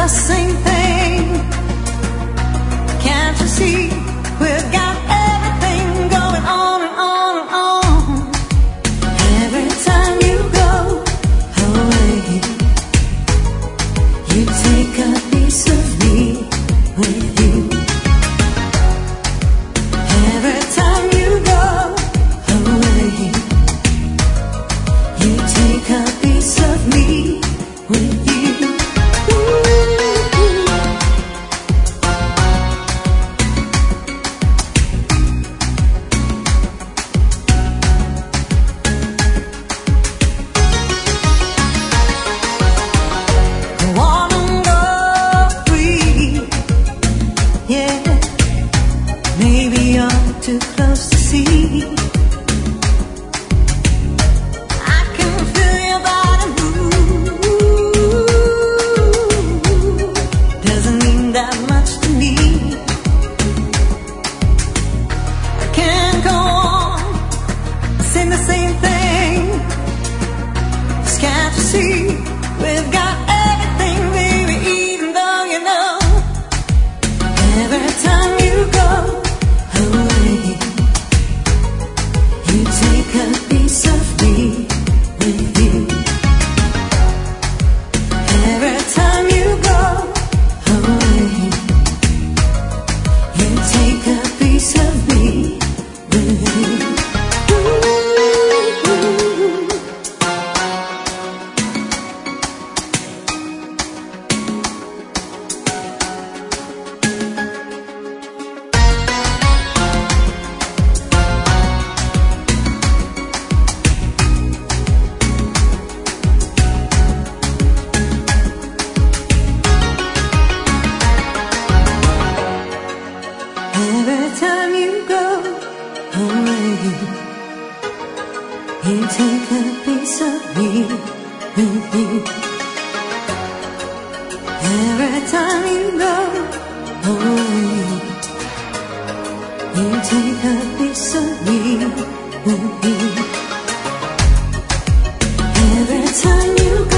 the same thing. Can't you see we've got everything going on and on and on? Every time you go away, you take a piece of me with you. Every time you go away, you take a piece of me with you. Maybe you're too close to see. I can feel your body move. Doesn't mean that much to me. I can't go on saying the same thing. 'Cause can't you see we've got everything, baby, even though you know every time you go away, you take a piece of me with you. Every time you go away, you take a piece of me with you. Every time you go away, you take a piece of me with you. Every time you go away, you take a piece of me with you. Every time you go